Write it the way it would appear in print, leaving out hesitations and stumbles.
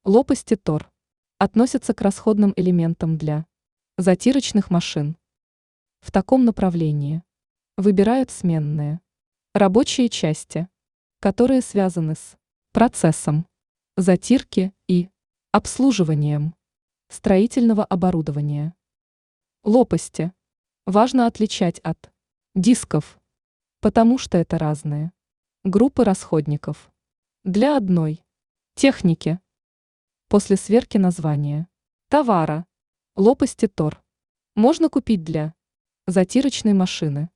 Лопасти Тор относятся к расходным элементам для затирочных машин. В таком направлении выбирают сменные рабочие части, которые связаны с процессом затирки и обслуживанием строительного оборудования. Лопасти важно отличать от дисков, потому что это разные группы расходников. Для одной техники после сверки названия товара лопасти Тор можно купить для затирочной машины.